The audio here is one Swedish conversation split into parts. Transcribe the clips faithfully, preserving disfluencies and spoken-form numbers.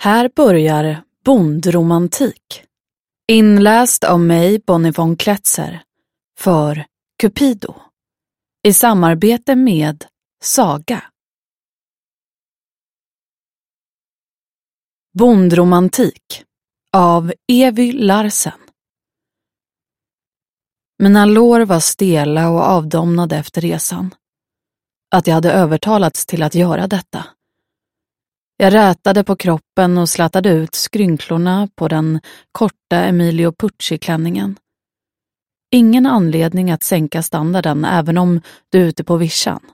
Här börjar bondromantik. Inläst av mig, Bonnie von Kletzer, för Cupido. I samarbete med Saga. Bondromantik av Evy Larsen. Mina lår var stela och avdomnade efter resan. Att jag hade övertalats till att göra detta. Jag rätade på kroppen och slattade ut skrynklorna på den korta Emilio Pucci-klänningen. Ingen anledning att sänka standarden även om du är ute på vischan.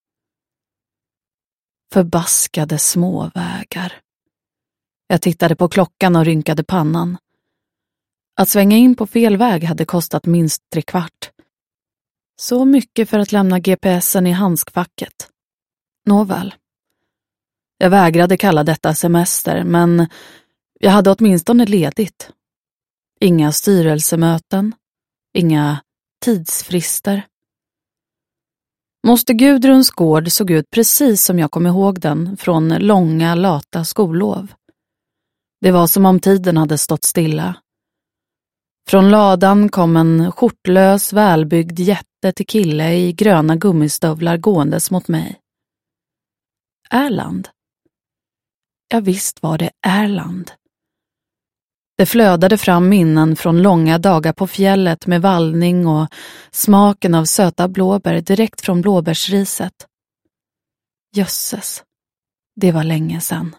Förbaskade småvägar. Jag tittade på klockan och rynkade pannan. Att svänga in på fel väg hade kostat minst tre kvart. Så mycket för att lämna G P S'en i handskfacket. Nåväl. Jag vägrade kalla detta semester, men jag hade åtminstone ledigt. Inga styrelsemöten, inga tidsfrister. Moster Gudruns gård såg ut precis som jag kom ihåg den från långa, lata skollov. Det var som om tiden hade stått stilla. Från ladan kom en skjortlös, välbyggd jätte till kille i gröna gummistövlar gåendes mot mig. Erland? Ja, visst var det Erland. Det flödade fram minnen från långa dagar på fjället med vallning och smaken av söta blåbär direkt från blåbärsriset. Jösses, det var länge sedan.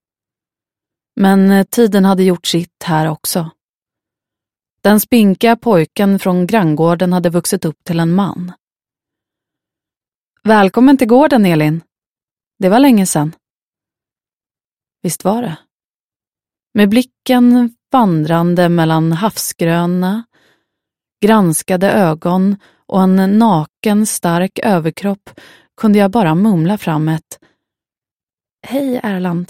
Men tiden hade gjort sitt här också. Den spinkiga pojken från granngården hade vuxit upp till en man. Välkommen till gården, Elin. Det var länge sedan. Visst var det. Med blicken vandrande mellan havsgröna, granskade ögon och en naken, stark överkropp kunde jag bara mumla fram ett Hej, Erland.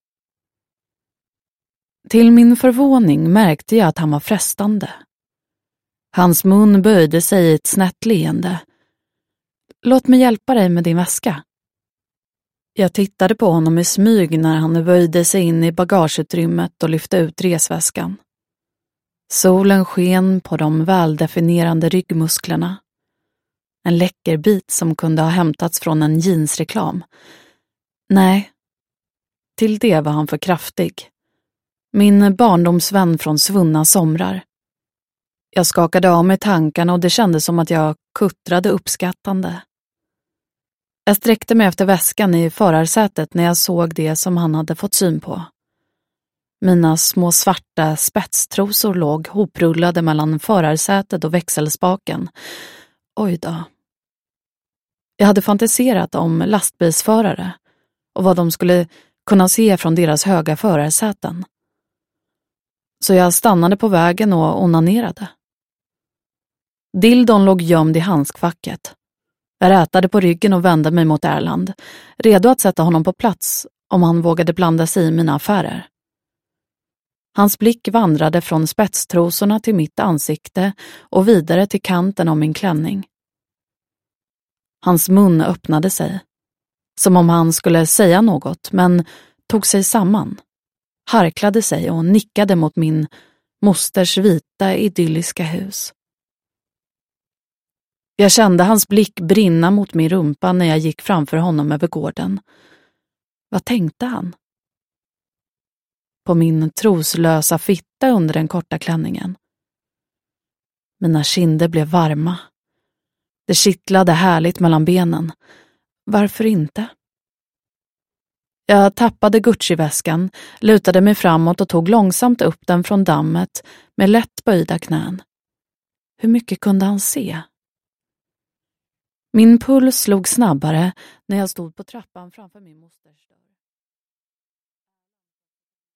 Till min förvåning märkte jag att han var frestande. Hans mun böjde sig i ett snett leende. Låt mig hjälpa dig med din väska. Jag tittade på honom i smyg när han böjde sig in i bagageutrymmet och lyfte ut resväskan. Solen sken på de väldefinierande ryggmusklerna. En läcker bit som kunde ha hämtats från en jeansreklam. Nej, till det var han för kraftig. Min barndomsvän från svunna somrar. Jag skakade av mig tankarna och det kändes som att jag kuttrade uppskattande. Jag sträckte mig efter väskan i förarsätet när jag såg det som han hade fått syn på. Mina små svarta spetstrosor låg hoprullade mellan förarsätet och växelspaken. Oj då. Jag hade fantiserat om lastbilsförare och vad de skulle kunna se från deras höga förarsäten. Så jag stannade på vägen och onanerade. Dildon låg gömd i handskfacket. Jag rätade på ryggen och vände mig mot Erland, redo att sätta honom på plats om han vågade blanda sig i mina affärer. Hans blick vandrade från spetstrosorna till mitt ansikte och vidare till kanten av min klänning. Hans mun öppnade sig, som om han skulle säga något, men tog sig samman, harklade sig och nickade mot min mosters vita idylliska hus. Jag kände hans blick brinna mot min rumpa när jag gick framför honom över gården. Vad tänkte han? På min troslösa fitta under den korta klänningen. Mina kinder blev varma. Det kittlade härligt mellan benen. Varför inte? Jag tappade Gucci-väskan, lutade mig framåt och tog långsamt upp den från dammet med lätt böjda knän. Hur mycket kunde han se? Min puls slog snabbare när jag stod på trappan framför min mosters dörr.